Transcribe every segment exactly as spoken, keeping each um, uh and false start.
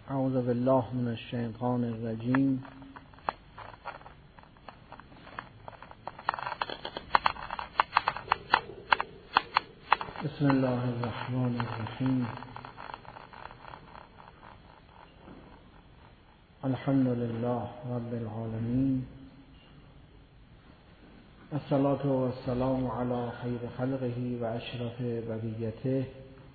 اعوذ بالله من الشیطان الرجیم. بسم الله الرحمن الرحیم. الحمد لله رب العالمین. الصلاة والسلام علی خیر خلقه و اشرف بریته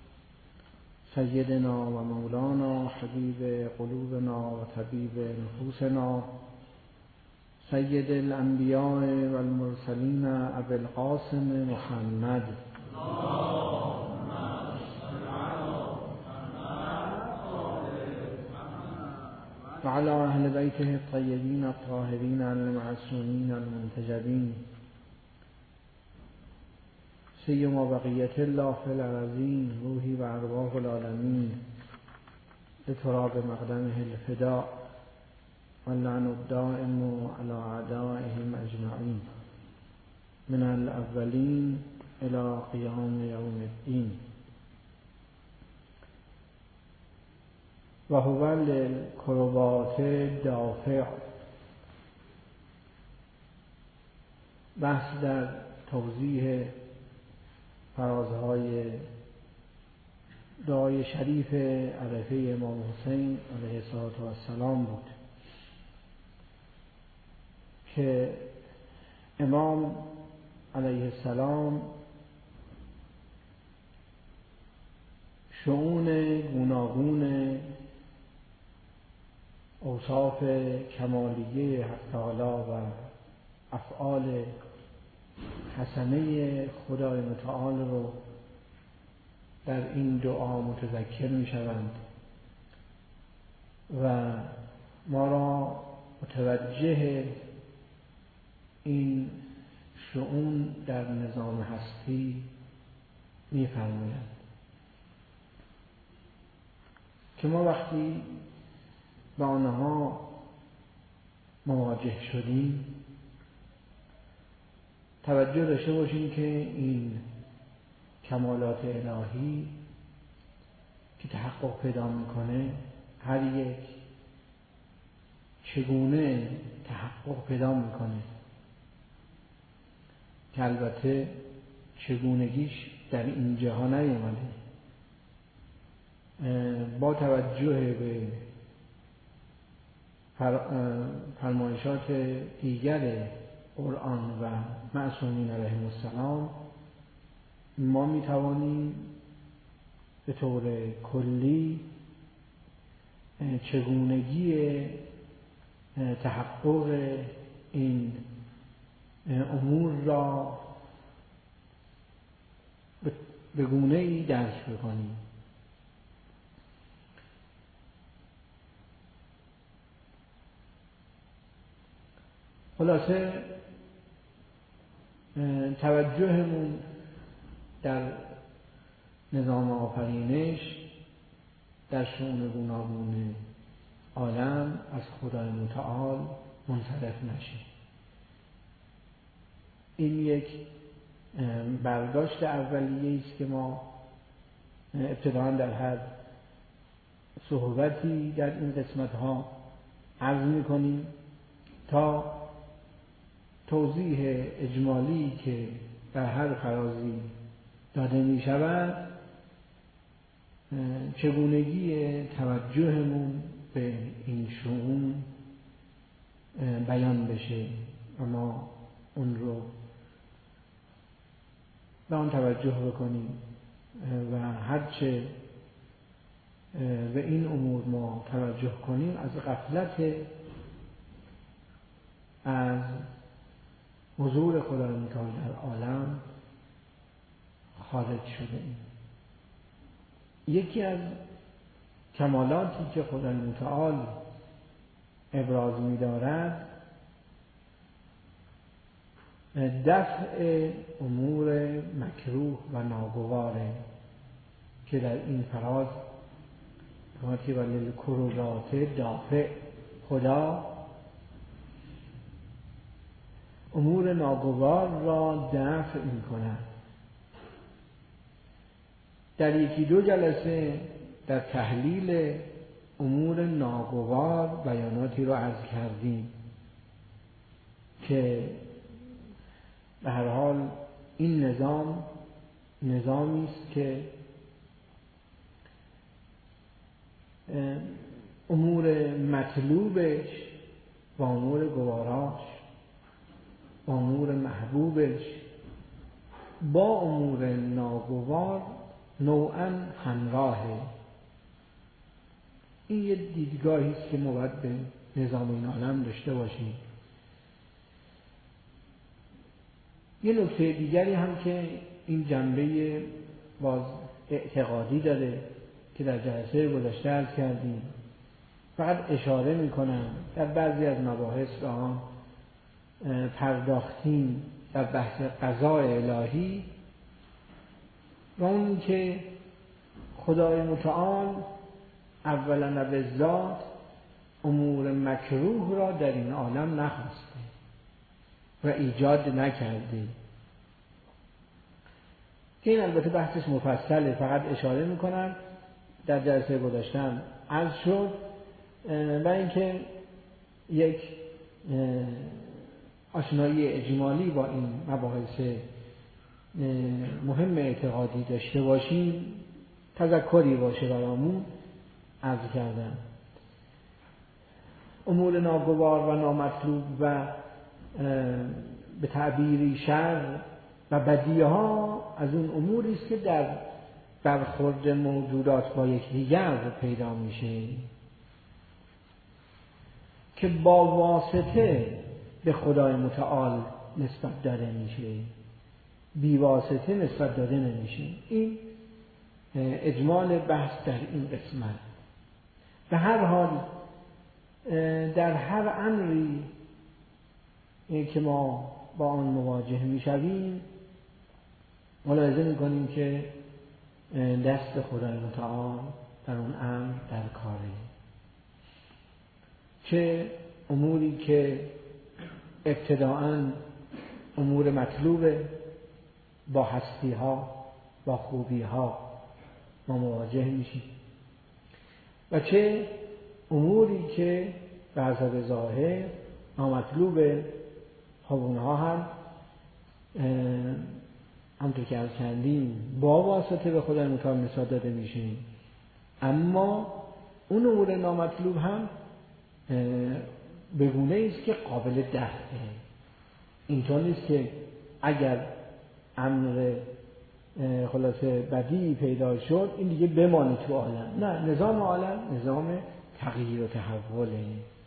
سیدنا و مولانا حبیب قلوبنا و طبیب نفوسنا سید الانبیاء و المرسلین ابی القاسم محمد و علی اهل بیته الطیبین الطاهرین المعصومین المنتجبین سیما بقیت الله فی الارضین روحی و ارواح العالمین لتراب مقدمه الفداء واللعن الدائم علی اعدائهم اجمعین من الاولین الی قیام یوم الدین. و هو للکربات دافع. بحث در توضیح فرازهای دعای شریف عرفه امام حسین علیه السلام بود که امام علیه السلام شؤون گوناگون اوصاف کمالیه حق تعالی و افعال حسنه خدای متعال رو در این دعا متذکر می شوند و ما را متوجه این شؤون در نظام هستی می فرمایند که ما وقتی با آنها مواجه شدیم توجه داشته باشیم که این کمالات الهی که تحقق پیدا میکنه هر یک چگونه تحقق پیدا میکنه که البته چگونگیش در این جاها نیامده. با توجه به فرمایشات دیگر قرآن و معصومین علیهم السلام ما می توانیم به طور کلی چگونگی تحقق این امور را به گونه‌ای درک بکنیم. خلاصه توجهمون در نظام آفرینش در شؤون گوناگون عالم از خدای متعال منصرف نشه. این یک برداشت اولیه است که ما ابتداً در هر صحبتی در این قسمت ها عرض می‌کنیم تا توضیح اجمالی که در هر فرازی داده می شود چگونگی توجهمون به این شؤون بیان بشه و ما اون رو به آن توجه بکنیم و هرچه به این امور ما توجه کنیم از غفلت از حضور خدای متعال در عالم خارج شده ایم. یکی از کمالاتی که خدای متعال ابراز می دارد دفع امور مکروه و ناگواره که در این فراز کاتی و للکربات دافع خدا امور ناگوار را دفع می کند. در یکی دو جلسه در تحلیل امور ناگوار بیاناتی رو عرض کردیم که به هر حال این نظام نظامی است که امور مطلوبش و امور گواراش و امور محبوبش با امور ناگوار نوعاً همراهه. این یه دیدگاهی است که ما باید به نظام این عالم داشته باشیم. یه نکته دیگری هم که این جنبه باز اعتقادی داره که در جلسه گذشته عرض کردیم، فقط اشاره میکنم در بعضی از مباحث را پرداختیم در بحث قضاء الهی و اون که خدای متعال اولا و بالذات امور مکروه را در این عالم نخواسته و ایجاد نکرده، که این البته بحثش مفصله، فقط اشاره میکنم در جلسه گذاشتم عرض شد و اینکه یک آشنایی اجمالی با این مباحث مهم اعتقادی داشته باشیم، تذکری باشه برامون. عرض کردم امور ناگوار و نامطلوب و به تعبیری شر و بدیه ها از اون اموری است که در برخورد موجودات با یکدیگر پیدا میشه که با واسطه به خدای متعال نسبت داده میشه، بی واسطه نسبت داده نمیشه. این اجمال بحث در این قسمت. به هر حال در هر امری که ما با آن مواجه میشویم ملاحظه میکنیم که دست خدای متعال در اون امر در کاره، چه اموری که ابتداءً امور مطلوبه با هستی ها با خوبی ها ما مواجه میشیم و چه اموری که به حسب ظاهر نامطلوبه، خب اونها هم همونطور که عرض کردیم با واسطه به خدای متعال نسبت داده میشه، اما اون امور نامطلوب هم به گونه‌ای است که قابل دفعه. اینطور نیست که اگر امر خلاصه بدی پیدا شد این دیگه بمانه تو عالم. نه، نظام عالم نظام تغییر و تحوله.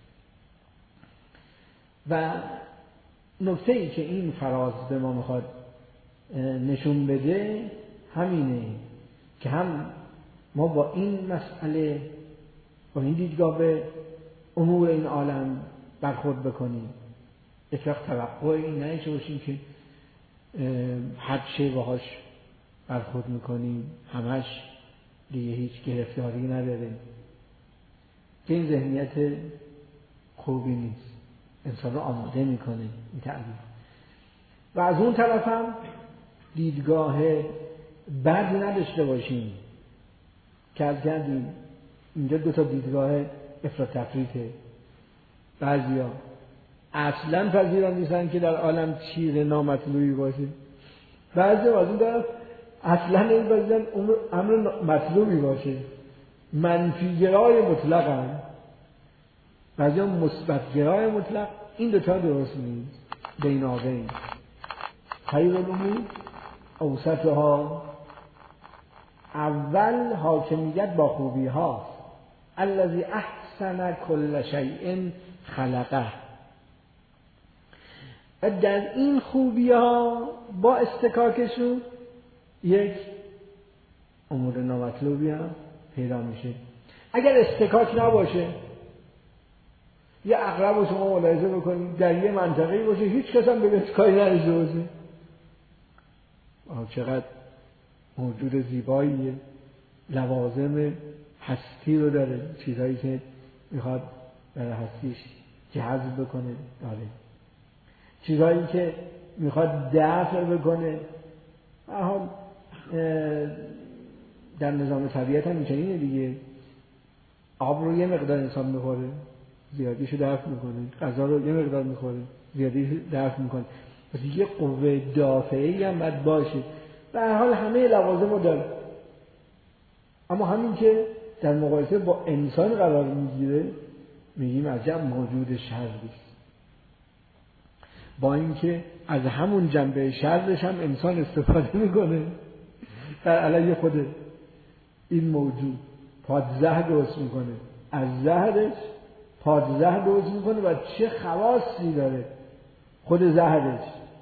و نکته ای که این فراز به ما میخواد نشون بده همینه که هم ما با این مسئله با این دیدگاه به امور این عالم برخورد بکنیم، یک وقت توقع این نشه باشیم که هر چه باهاش برخورد میکنیم همش دیگه هیچ گرفتاری نداره، که این ذهنیت خوبی نیست، انسان رو آماده میکنه این تعبیر. و از اون طرف هم دیدگاه بد نداشته باشیم که از کردیم اینجا دو تا دیدگاه افراط تفریطه. بعضیا اصلا پذیران نیستن که در عالم چیز نامطلوبی باشه، بعضیا از اون طرف اصلا نمی‌پذیرن امر مطلوبی باشه، منفی گرای مطلق هم، بعضیا مثبت گرای مطلق. این دو تا درست نیست، بینابین. خیر الامور اوسطها، اول حاکمیت با خوبی هاست. الذی احسن کل شیء خلقه. و در این خوبی ها با استکاکشون یک امور نامطلوبی هم پیدا میشه. اگر استکاک نباشه، یه عقرب رو شما ملاحظه بکنید در یه منطقه‌ای باشه هیچ کس هم به کاری نداشته باشه، چقدر موجود زیباییه، لوازم هستی رو داره، چیزهایی که میخواد برای هستیش جذب بکنه داره، چیزهایی که میخواد دفع بکنه. به هر حال در نظام طبیعت هم اینطوریه دیگه. آب رو یه مقدار انسان میخوره، زیادیشو دفع میکنه. غذا رو یه مقدار میخوره، زیادیشو دفع میکنه. پس یه قوه دافعی هم باید باشه. به هر حال همه لوازم رو داره. اما همین که در مقایسه با انسان قرار میگیره میگیم عجب موجود شری است. با اینکه از همون جنبه شرش هم انسان استفاده میکنه در علیه خود این موجود. پادزهر درست میکنه، از زهرش پادزهر درست میکنه و چه خواصی داره خود زهرش.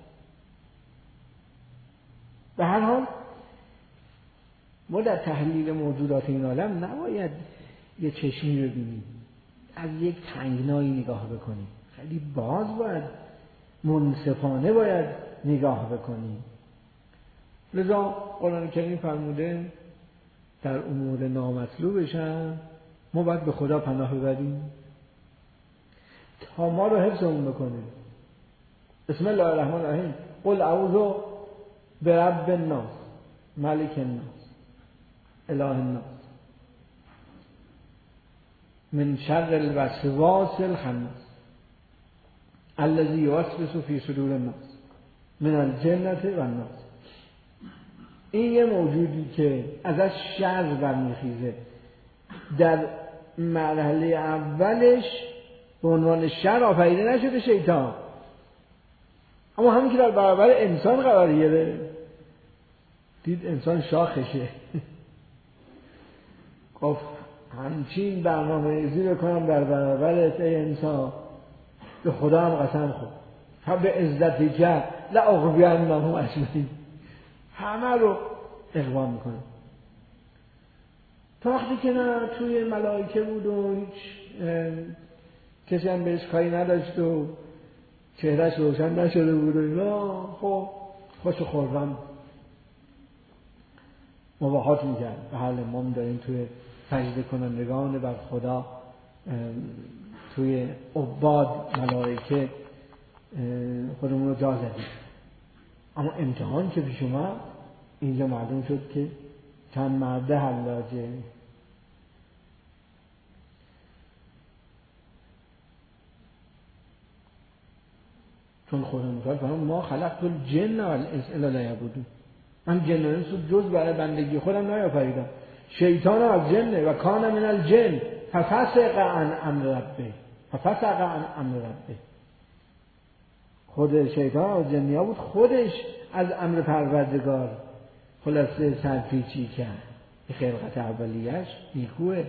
به هر حال ما در تحلیل موجودات این عالم نباید یه چشمی ببینیم، از یک تنگنایی نگاه بکنیم، خیلی باز باید منصفانه باید نگاه بکنیم. لذا قرآن کریم فرموده در امور نامطلوبش هم ما باید به خدا پناه ببریم تا ما رو حفظمون بکنه. بسم الله الرحمن الرحیم. قل اعوذ برب الناس ملک الناس اله الناس من شر الوسواس الخناس الذی یوسوس فی صدور الناس من الجنة والناس. این یه موجودی که ازش شر برمیخیزه. در مرحله اولش به عنوان شر آفریده نشده شیطان، اما همین که در برابر انسان قرار گرفت دید انسان شاخشه، گفت همچین برنامه ریزی بکنم در برابرت ای انسان، به خدا هم قسم خورد تا به عزتی که لأغوینهم اجمعین، همه رو اغوا میکنه. تا وقتی که نه توی ملائکه بود و هیچ کسی هم بهش کاری نداشت و چهرهش روشن نشده بود و اینا، خب خوش و خرم مباحات میکرد. به حال ما داریم توی سجده کنندگان بر خدا، توی عباد ملائکه خودمون رو جا زدیم. اما امتحان که پیش اومد اینجا معلوم شد که چند مرده حلاجه. چون خدا متعال فرمود ما خلقت الجن والانس الا لیعبدون، من جن و انس رو جز برای بندگی خودم نیافریدم. شیطان از جنه و کان من الجن ففسق عن امر ربه ففسق عن امر ربه. خود شیطان از جنیا بود، خودش از امر پروردگار خلاصه سرپیچی کرد. این خلقت اولیش نیکوه.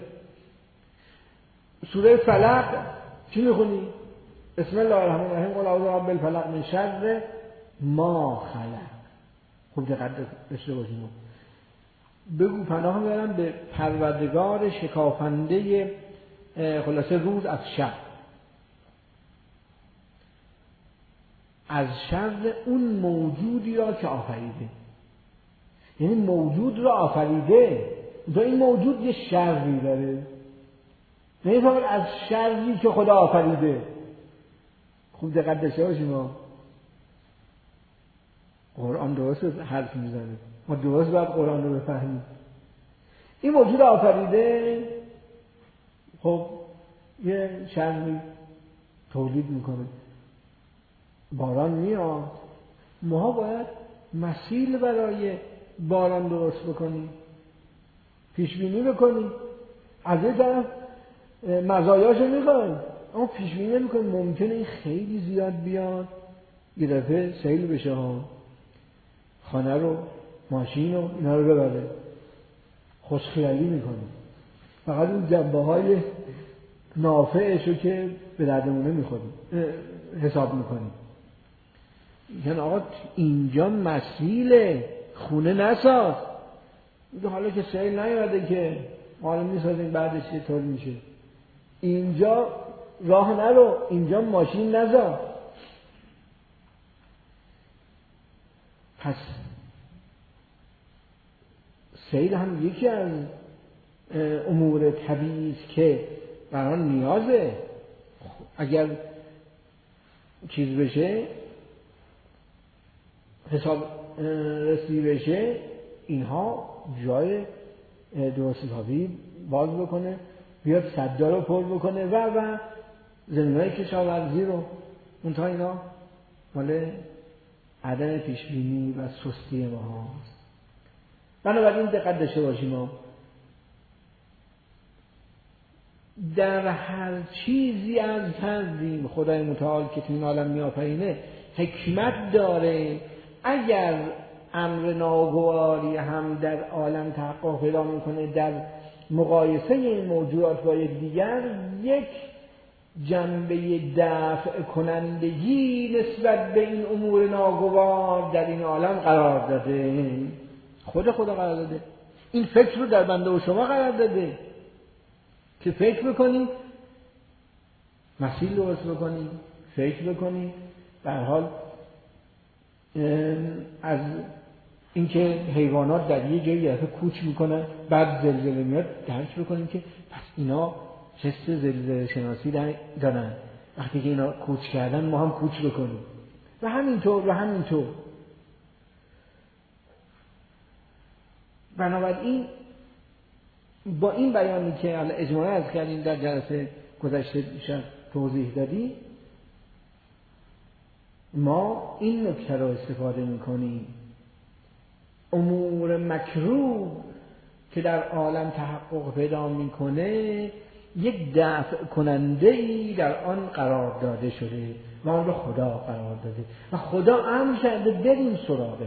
سوره فلق چی میخونی؟ بسم الله الرحمن الرحیم. قل اعوذ برب الفلق من شر ما خلق. خوب دقت داشته باشیم. بگو پناه میبرم به پروردگار شکافنده خلاصه روز از شر، از شر اون موجودی را که آفریده. یعنی موجود را آفریده، تا این موجود یه شری داره، نه فقط از شری که خدا آفریده. خوب دقت داشته باشیم. قرآن درست حرف میزنه، ما درست باید قرآن رو بفهمیم. این موجود آفریده خب یه شری تولید میکنه، باران میاد، ما باید مسیل برای باران درست بکنیم، پیش بینی بکنیم. از یه طرف مزایاشو میخوایم اما پیش بینی نمیکنیم. ممکنه این خیلی زیاد بیاد یه دفعه سیل بشه ها، خانه رو ماشین رو اینا رو ببره. خوشخیالی میکنیم، فقط اون جنبه های نافعشو که به دردمون نمیخوریم حساب میکنیم. یعنی آقا اینجا مسیله، خونه نساز. حالا که سیل نیاده که حالا میسازیم بعدش چه طور میشه. اینجا راه نرو، اینجا ماشین نذار. پس سیل هم یکی از امور طبیعی است که برای نیازه. اگر چیز بشه، حساب رسی بشه، اینها جای درست حسابی باز بکنه بیاد سدا رو پر بکنه و و زمینهای کشاورزی رو. منتها اینا مال عدم پیشبینی و سستی ما هاست. بنابراین دقت داشته باشیم ما در هر چیزی از کردیم خدای متعال که تو این عالم میآفرینه حکمت داره. اگر امر ناگواری هم در عالم تحقق پیدا میکنه در مقایسه این موجودات با یک دیگر، یک جنبه دفع کنندگی نسبت به این امور ناگوار در این عالم قرار داده. خود خدا قرار داده. این فکر رو در بنده و شما قرار داده که فکر بکنید، مسیل درست بکنید، فکر بکنید. به هر حال از اینکه حیوانات در یه جایی دفعه کوچ میکنن بعد زلزله میاد درک بکنیم که پس اینا حس زلزله شناسی دارن، وقتی که اینا کوچ کردن ما هم کوچ بکنیم و همینطور و همینطور. بنابراین با این بیانی که اجمالا از کردیم در جلسه گذشته بیشتر توضیح دادیم، ما این نکته را استفاده میکنیم امور مکروه که در عالم تحقق پیدا میکنه یک دفع کننده ای در آن قرار داده شده و آن را خدا قرار داده و خدا امر کرده بریم سراغش.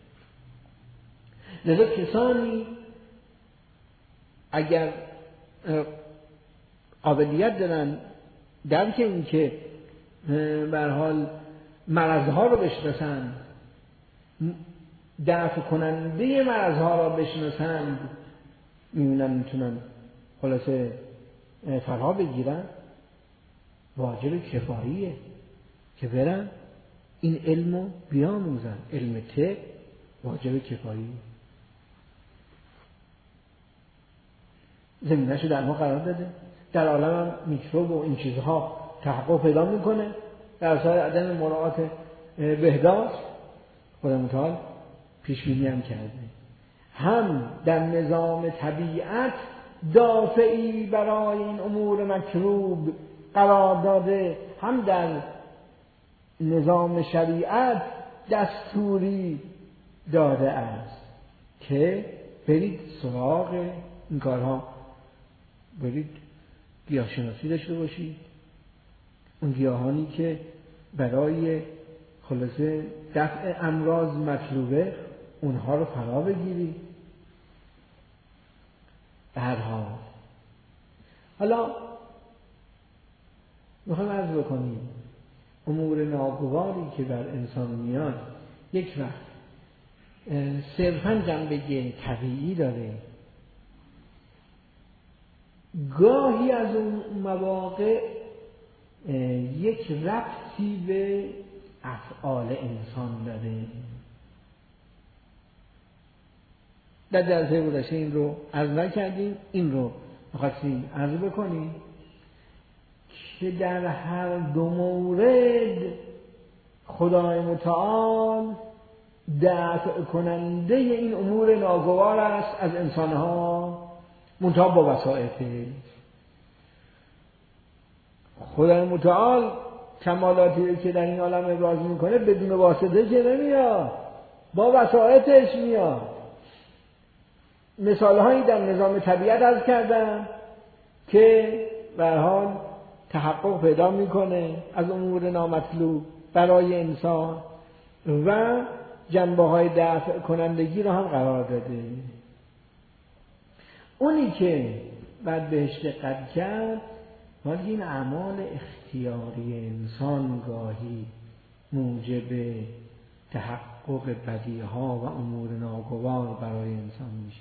لذا کسانی اگر قابلیت دارن درک این که به هر حال مرضها رو بشناسن، دفع کننده مرضها را بشناسن، میبینن میتونن خلاصه فرها بگیرن، واجب کفاییه که برن این علمو بیاموزن. علم طب واجب کفایی زمینه‌شو در ما قرار داده. در عالم هم میکروب و این چیزها تحقق پیدا میکنه. در سایر عدم مراعات بهداشت خدا متعال پیش بینی هم کرده. هم در نظام طبیعت دافعی برای این امور مکروب قرار داده، هم در نظام شریعت دستوری داده است که برید سراغ این کارها، برید گیاهشناسی داشته باشید، اون گیاهانی که برای خلاصه دفع امراض مطلوبه اونها رو فرا بگیرید. به هر حال حالا میخوایم عرض بکنیم امور ناگواری که بر انسان میاد یک وقت صرفاً جنبه طبیعی داره، گاهی از اون مواقع یک ربطی به افعال انسان داره. در درسه گذشته این رو عرض نکردیم، این رو می‌خواستیم عرض بکنیم که در هر دو مورد خدای متعال دفع کننده این امور ناگوار است از انسانها، منتها با وسائطه. خدای متعال کمالاتی که در این عالم ابراز میکنه بدون واسطه که نمیاد، با وسائطش میاد. مثال هایی در نظام طبیعت عرض کردم که به هر حال تحقق پیدا میکنه از امور نامطلوب برای انسان و جنبه های دفع کنندگی رو هم قرار داده. اونی که بعد بهش دقت کرد ولی این اعمال اختیاری انسان گاهی موجب تحقق بدیها و امور ناگوار برای انسان میشه.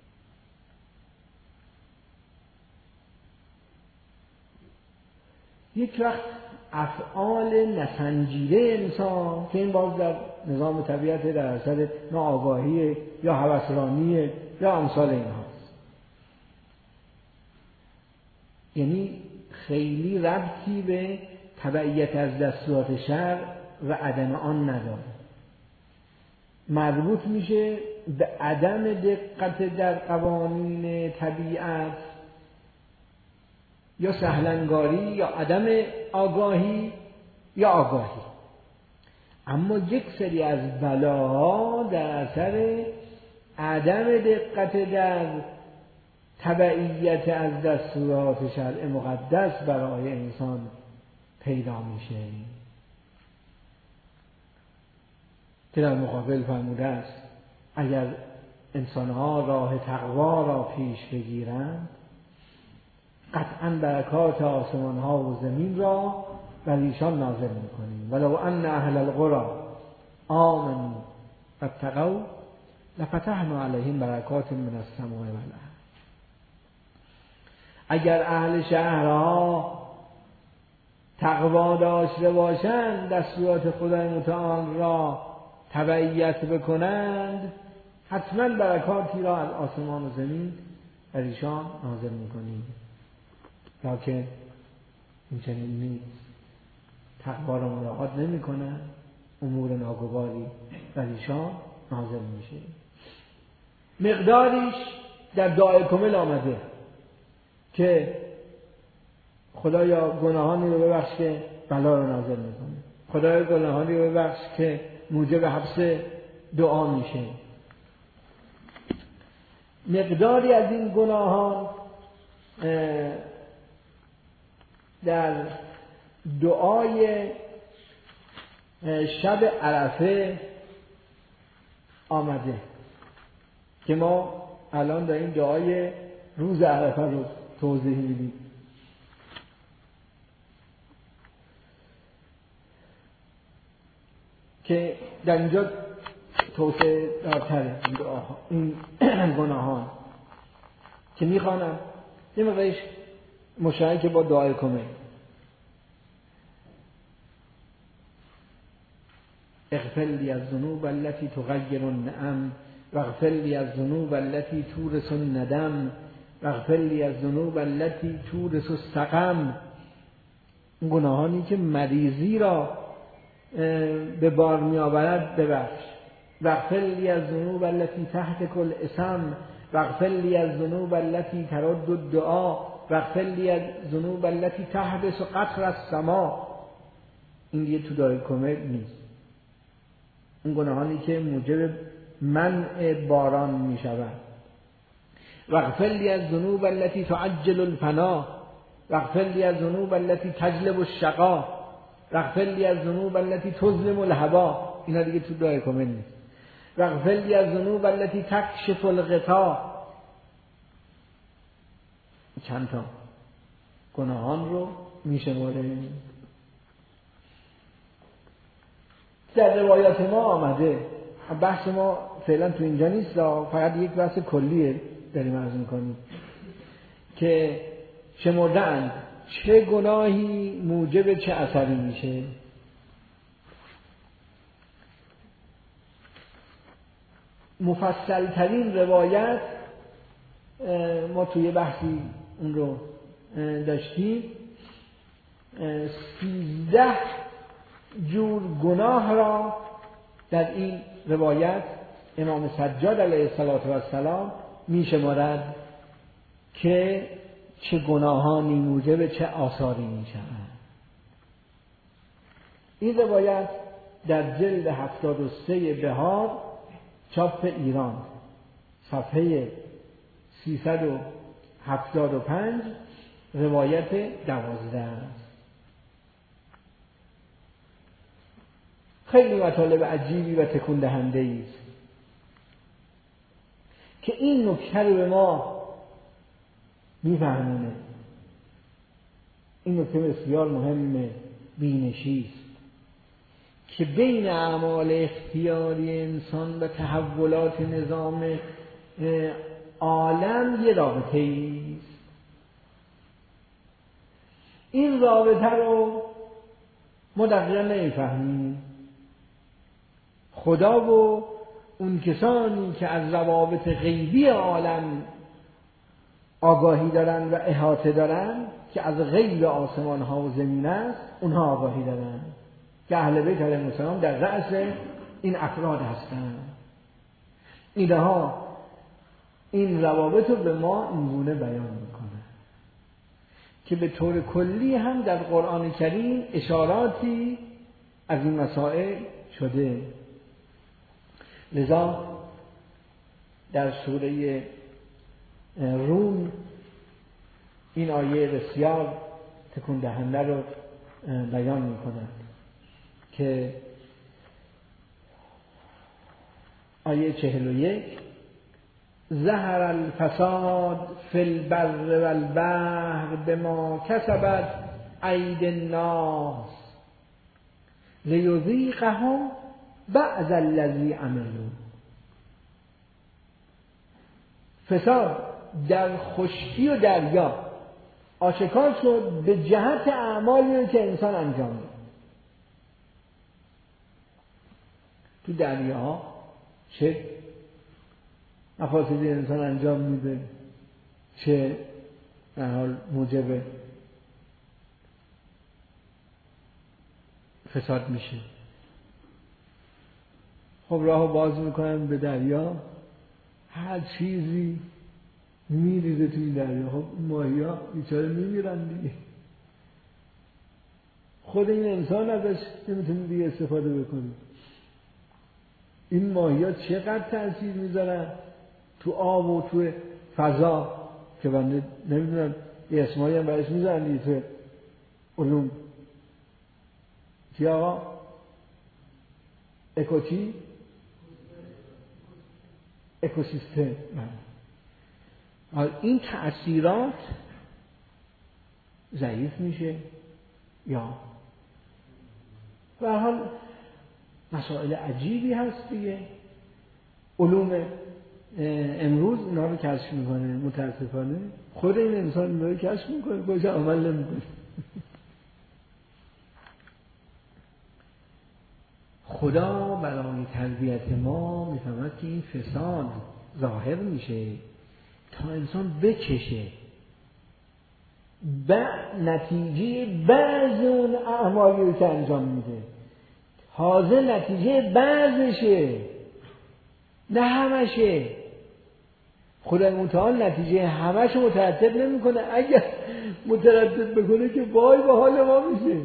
یک وقت افعال نسنجیده انسان که این باز در نظام طبیعت در اثر ناآگاهی یا هوسرانی یا امثال این هاست، یعنی خیلی ربطی به تبعیت از دستورات شرع و عدم آن نداره، مربوط میشه به عدم دقت در قوانین طبیعت یا سهلنگاری یا عدم آگاهی یا آگاهی. اما یک سری از بلاها در اثر عدم دقت در تبعیت از دستورات شرع مقدس برای انسان پیدا میشه که در مقابل فرموده است اگر انسانها راه تقوا را پیش بگیرند قطعا برکات آسمان ها و زمین را بر ایشان نازل میکنیم. ولو ان اهل القرى آمنوا واتقوا لفتحنا علیهم برکات من السماء والارض. اگر اهل شهرها تقوا داشته باشند، دستورات خدای متعال را تبعیت بکنند، حتما برکاتی را از آسمان و زمین بر ایشان نازل میکنیم. لکن این چنین نیست. تقوا را مراعات نمیکنند، امور ناگواری بر ایشان نازل میشه. مقداریش در دعای کامل آمده که خدایا گناهانی رو ببخش که بلا رو نازل میکنه، خدایا گناهانی رو ببخش که موجب حبس دعا میشه. مقداری از این گناهان در دعای شب عرفه آمده که ما الان در این دعای روز عرفه رو توضیح میدیم. که در اینجا توسعه دارتره این دعاها، این گناهان که میخوانم یه مقدارش مشابه با دعای کامل. اغفر لی الذنوب التي تغیر النعم واغفر لی الذنوب التي تورث الندم واغفر لی الذنوب التي تورث السقم. گناهانی که مریضی را به بار می آورد ببخش. واغفر لی الذنوب التي تهتك الاسم واغفر لی الذنوب التي ترد الدعاء واغفر لی الذنوب التي تحبس قطر السماء. این دیگه تو دعای کامل نیست. اون گناهانی که موجب منع باران می شود. واغفر لی الذنوب التي تعجل الفنا واغفر لی الذنوب التي تجلب الشقا واغفر لی الذنوب التي تظلم الهوا. اینا دیگه تو دعای کامل نیست. واغفر لی الذنوب التي تکشف الغطاء. چند تا گناهان رو میشماره. در روایات ما آمده، بحث ما فعلا تو اینجا نیست، فقط یک بحث کلیه داریم عرض میکنیم که شمردند چه گناهی موجب چه اثری میشه. مفصل ترین روایت ما توی بحثی اون رو داشتیم، سیزده جور گناه را در این روایت امام سجاد علیه السلام می شمارد که چه گناهانی موجب چه آثاری می شود. این روایت در جلد هفتاد و سه بهار چاپ ایران صفحه سیصد و هفتاد و پنج روایت دوازده است. خیلی مطالب عجیبی و تکون دهنده است که این نکته رو به ما میفهمونه. این نکته بسیار مهم بینشی است که بین اعمال اختیاری انسان و تحولات نظام عالم یه رابطه است. این رابطه رو ما دقیقا نمیفهمیم. خدا و اون کسانی که از روابط غیبی عالم آگاهی دارن و احاطه دارن که از غیب آسمان ها و زمین است، اونها آگاهی دارن که اهل بیت علیهم السلام در رأس این افراد هستند. اینها این روابط رو به ما اینگونه بیان میکنه که به طور کلی هم در قرآن کریم اشاراتی از این مسائل شده. لذا در سوره روم این آیه بسیار تکون دهنده رو بیان می‌کند که آیه چهل و یک ظهر الفساد فی البر والبحر بما کسبت ایدی الناس لیذیقهم بعض الذی عملوا. فساد در خشکی و دریا آشکار شد به جهت اعمالی که انسان انجام میده. تو دریا چه مفاسدی انسان انجام میده، چه در حال موجب فساد میشه. خب راهو باز میکنن به دریا، هر چیزی میریزه توی دریا. خب ماهی‌ها بیچاره میمیرن دیگه. خود این انسان ازش نمیتونه دیگه استفاده بکنه. این ماهی‌ها چقدر تأثیر میذارن تو آب و تو فضا که بنده نمیدونم یه اسمایی هم برش میذارن دیگه تو علوم. چی آقا؟ اکو چی؟ اکوسیستم. این تأثیرات ضعیف میشه یا به هر حال مسائل عجیبی هست دیگه. علوم امروز اینا رو کشف میکنه، متاسفانه خود این انسان اینا رو کشف میکنه، خودش عمل نمیکنه. خدا برای تربیت ما میفهمد که این فساد ظاهر میشه تا انسان بکشه به نتیجه بعض اون اعمالی که انجام میده، تازه نتیجه بعضشه نه همشه. خدای متعال نتیجه همش مترتب نمی کنه. اگر مترتب بکنه که وای به حال ما میشه.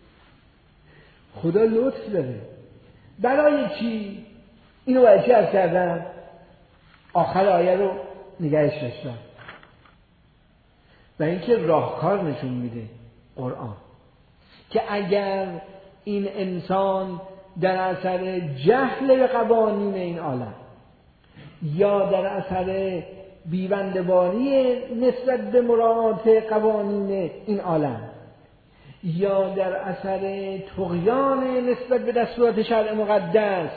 خدا لطف داره. برای چی؟ اینو برای چی عرض کردم؟ آخر آیه رو نگهش داشتم و اینکه راهکار نشون میده قرآن که اگر این انسان در اثر جهل به قوانین این عالم یا در اثر بیبنده‌باری نسبت به مراعات قوانین این عالم یا در اثر طغیان نسبت به دستورات شرع مقدس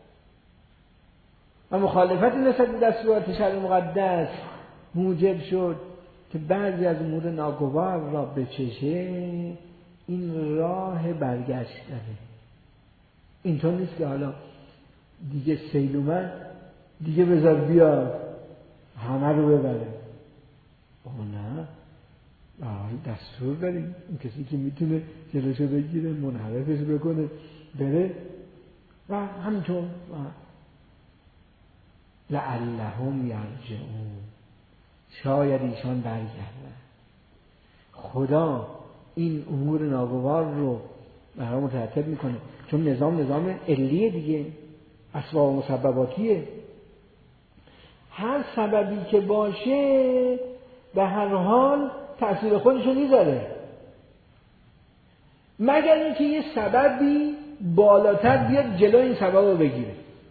و مخالفت نسبت به دستورات شرع مقدس موجب شد که بعضی از امور ناگوار را بچشه، این راه برگشت داره. اینطور نیست که حالا دیگه سیل اومد دیگه بذار بیاد همه رو ببره. آه نه، دستور داریم. این کسی که میتونه جلوشو بگیره، منحرفش بکنه، بره و همینطور لعلهم یرجعون، شاید ایشان برگردن. خدا این امور ناگوار رو برای مترتب میکنه چون نظام نظام علیه دیگه، اسباب و مسبباتیه. هر سببی که باشه به هر حال تأثیر خودشو میذاره، مگر اینکه یه سببی بالاتر بیاد جلو این سبب رو بگیره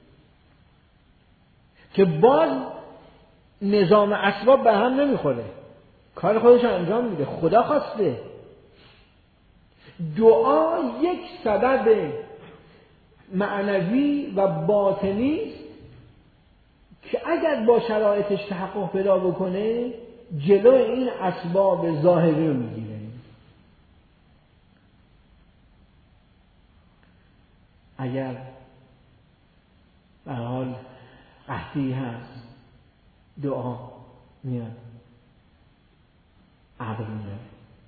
که باز نظام اسباب به هم نمیخوره، کار خودش انجام میده. خدا خواسته. دعا یک سبب معنوی و باطنی است که اگر با شرایطش تحقق پیدا بکنه جلو این اسباب ظاهری رو میگیره. اگر به حال قحطی هست دعا میاد ابر میاد،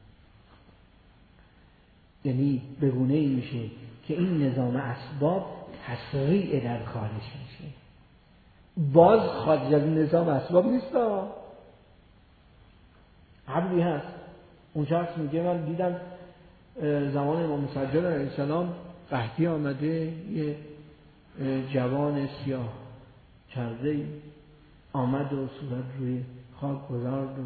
یعنی بگونه ای میشه که این نظام اسباب تسریع در خارج میشه. باز خارج از نظام اسباب نیست، ابری هست اون شخص میگه من دیدم زمان امام سجاد علیه السلام قحطی آمده، یه جوان سیاه چرده آمد و صورت روی خاک گذارد و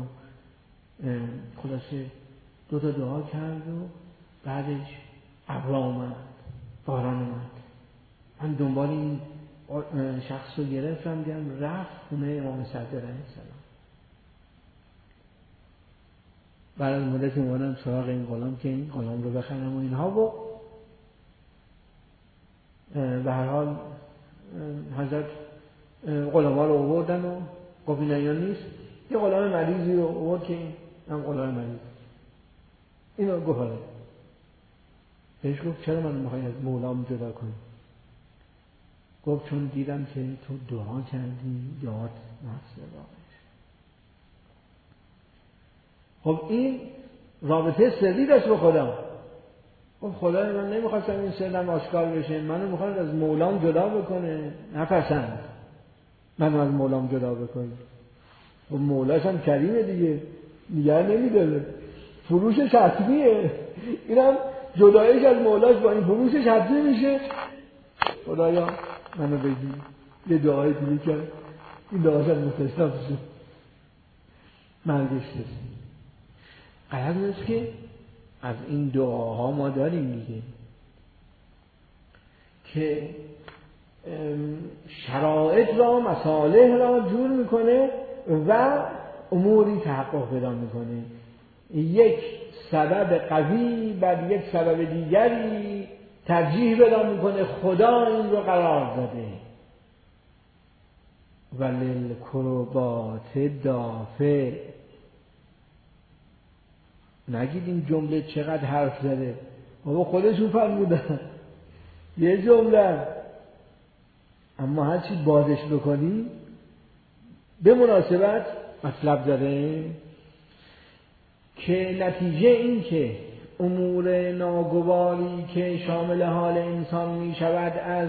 خلاصه دو تا دعا کرد و بعدش ابر آمد، باران اومد. من دنبال این شخص رو گرفتم، دیدم رفت خونه امام صادق علیه السلام. بعد از مدت اومدم سراغ این غلام که این غلام رو بخرم و اینها و به هر حال حضرت غلاما رو آوردن و گفت اینا نیست. یه غلام مریضی رو آورد که این هم غلام مریض اینو گفت آره. بهش گفت چرا من میخوای از مولام جدا کنی؟ گفت چون دیدم که تو دعا کردی یاد نفس واقعش. خب این رابطه سری داشت با خدا. خب خدای من نمیخواستم این سرم آشکار بشه، منو میخواد از مولام جدا بکنه، نپسند منو از مولام جدا بکنه. خب مولاش هم کریمه دیگه، نگه نمیداره، فروشش حتمیه، اینم جدایش از مولاش با این فروشش حتمی میشه. خدایا منو بگی. یه دعای دیگه کرد، این دعاش هم مستثنا بشه، مرگش رسید. قرار است که از این دعاها ما داریم دیگه که شرایط را، مصالح را جور میکنه و اموری تحقق پیدا میکنه. یک سبب قوی بر یک سبب دیگری ترجیح پیدا میکنه. خدا این رو قرار داده. وللکربات دافع. نگید این جمله چقدر حرف زده، بابا خودشون فرمودن یه جمله، اما هرچی بازش بکنی به مناسبت مطلب داره که نتیجه این که امور ناگواری که شامل حال انسان می شود از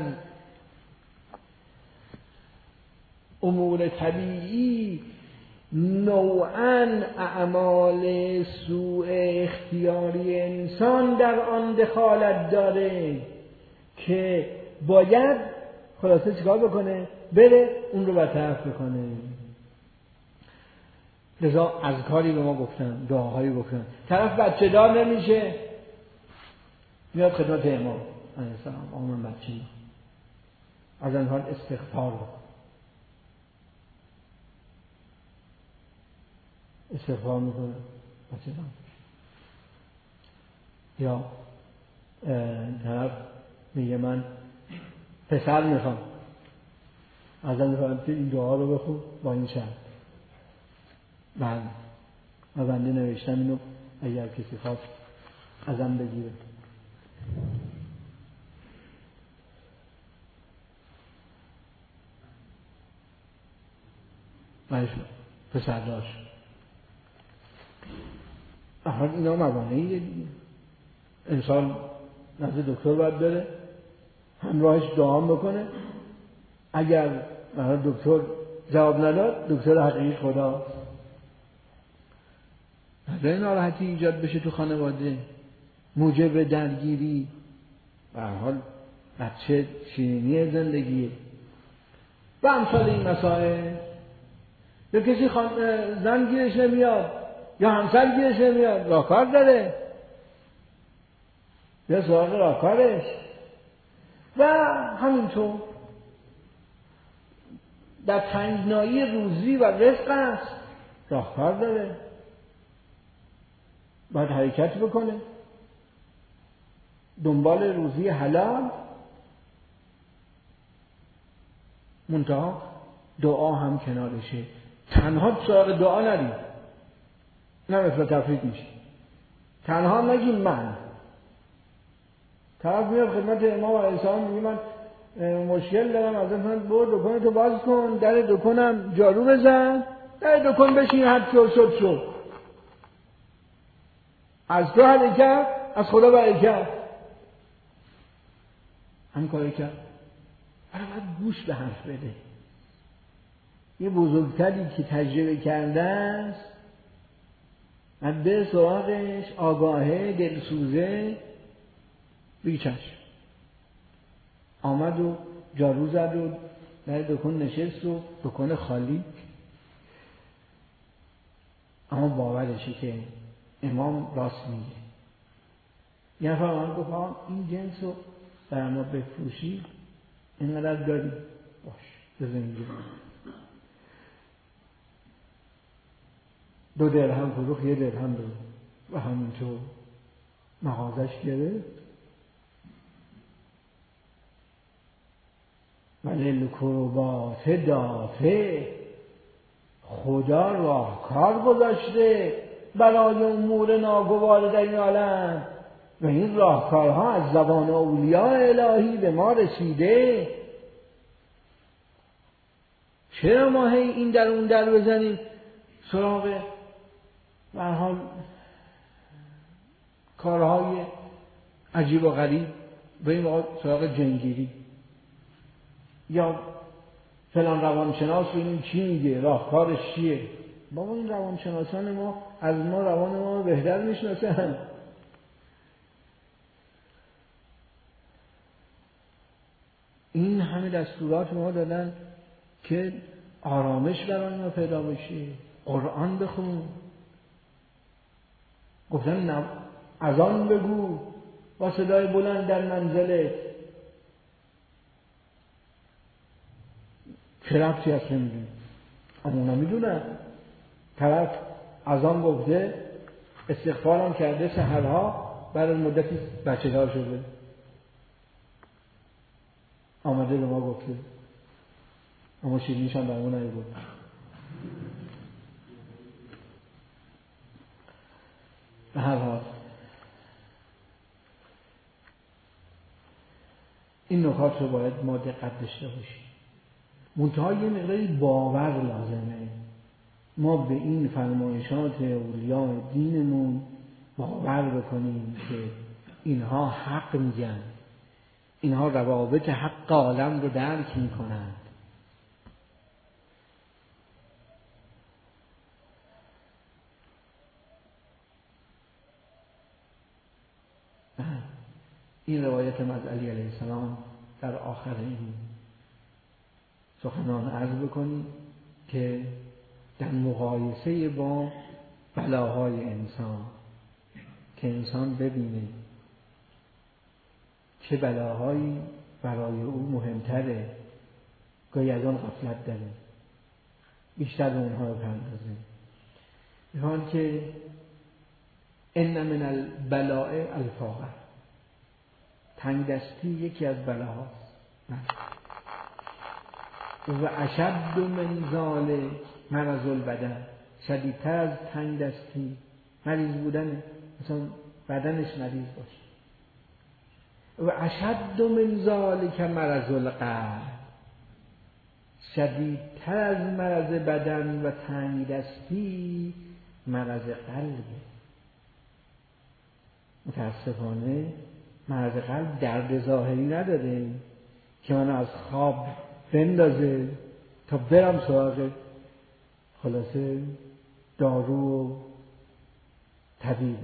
امور طبیعی نوعاً اعمال سوء اختیاری انسان در آن دخالت داره که باید خلاصه چیکار بکنه؟ بره اون رو برطرف بکنه. لذا اذکاری به ما گفتن، دعاهایی گفتن. طرف بچه دار نمیشه، میاد خدمت امام علیه السلام، آقا من بچه دارم، از این حال استغفار بکن. استغفار میکنه بچه دار. یا طرف میگه من پسر میخوام، از این حال این دعا رو بخون با این شرط. بله و بنده نوشتم اینو اگر کسی خواست ازم بگیره. باشه پسر داشت. احال اینا موانعیه دیگه. انسان نزد دکتر باید بره، همراهش دعا بکنه. اگر دکتر جواب نداد، دکتر حقیقی خدا نظر ناراحتی ایجاد بشه تو خانواده، موجب درگیری. به هر حال بچه شیرینی زندگیه و امثال این مسائل. یا کسی خان... زن گیرش نمیاد یا همسر گیرش نمیاد، راهکار داره، یا سراغ راهکارش. و همینطور در تنگنایی روزی و رزق است، راهکار داره، باید حرکت بکنه دنبال روزی حلال. منتها دعا هم کنارشه. تنها سراغ دعا نرید، نه افراط تفرید میشه. تنها نگیم من. طرف میاد خدمت امام علیه السلام میگه من مشکل دارم، ازت من برو دکانتو باز کن، در دکانم جارو بزن، در دکان بشین، حد شد شد شد. از تو حرکت، از خدا برکت. هم کاری کرد. برای باید گوش به حرف بده. یه بزرگتری که تجربه کرده است از به سراغش آگاهه دلسوزه بیچش آمد و جارو زد و در دکان نشست و دکان خالی، اما باورشه که امام راست میگه. یه نفر من گفت آقا این جنس رو در ما بفروشی اینقدر داری، باش بذار اینجا. دو درهم فروخت، یه درهم رو و همینطور مغازش گرفت. ولی لکروبات دافع، خدا راهکار گذاشته برای امور ناگوار در این عالم و این راهکارها از زبان اولیاء الهی به ما رسیده. چرا ما هی این در اون در بزنیم سراغ به هر حال کارهای عجیب و غریب، بریم سراغ جنگیری یا فلان روانشناس ببینیم چی میگه، راهکارش چیه؟ بابا این روانشناسان ما از ما روان ما بهتر میشناسن. این همه دستورات ما دادن که آرامش برای ما پیدا بشه. قرآن بخون، گفتن اذان بگو با صدای بلند در منزلت. چه ربطی هست نمیدونی؟ اما اونا میدونن. طرف اذان گفته، استغفارم کرده سحرها، برای مدتی بچه دار شده، آمده به ما گفته، اما شیرینیش هم برمون نگفت. به هر حال این نکات رو باید ما دقت داشته باشیم. منتها یه مقداری باور لازمه. ما به این فرمایشات اولیاء دینمون باور بکنیم که اینها حق میگن، اینها روابط حق عالم رو درک میکنند. این روایت از علی علیه السلام در آخر این سخنان عرض بکنیم که در مقایسه با بلاهای انسان، که انسان ببینه چه بلاهایی برای او مهمتره، گاهی از آن غفلت داره، بیشتر به اونها رو پردازه. میخوان که ان من البلاء الفاقه، تنگ دستی یکی از بلاهاست. و اشد من ذلک مرض البدن، شدیدتر از تنگ دستی مریض بودن، مثلا بدنش مریض باشه. و اشد من ذلک مرض القلب، شدیدتر از مرض بدن و تنگ دستی مرض قلب. متاسفانه مرض قلب درد ظاهری نداره که من از خواب بندازه تا برم سراغ خلاصه دارو و طبیبه.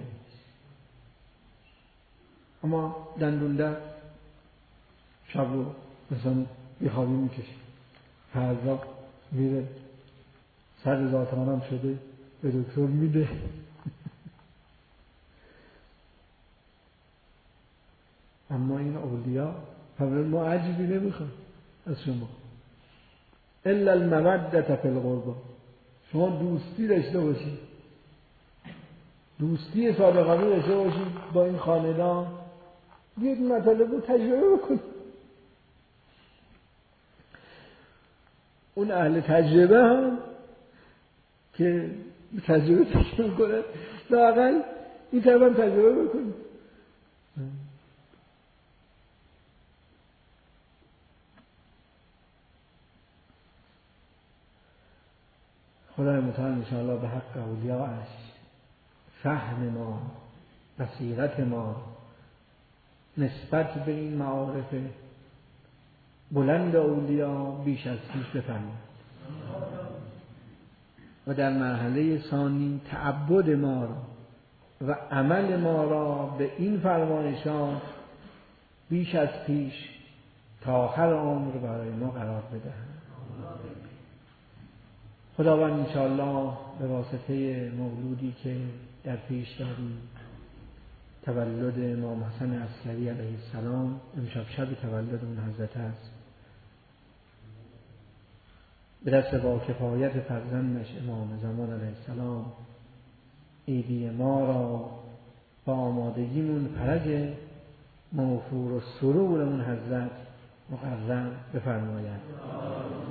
اما دندون در شب رو مثلا بیخوابی میکشه، فردا میره سر ذاتانم شده به دکتر میده. اما این اولیا فرمان ما عجیبی نمیخواد از شما، الا المودة فی القربى، شما دوستی داشته باشید، دوستی صادقانه داشته باشید با این خاندان. بیاید مطالب رو تجربه بکنید. اون اهل تجربه هم که تجربه تجربه کنند، لااقل این طرف هم تجربه بکنید. خدای متعال انشاءالله به حق اولیاءش فهم ما، بصیرت ما نسبت به این معارف بلند اولیا بیش از پیش بفهمید. و در مرحله ثانی تعبد ما را و عمل ما را به این فرمایشات بیش از پیش تا آخر عمر برای ما قرار بدهد. خداوند انشاءالله به واسطه مولودی که در پیش داریم، تولد امام حسن عسکری علیه السلام، امشب شب تولد اون حضرت است، به دست با کفایت فرزندش امام زمان علیه السلام عیدی ما را با آمادگیمون فرج موفور و سرور اون حضرت مقرر بفرماید.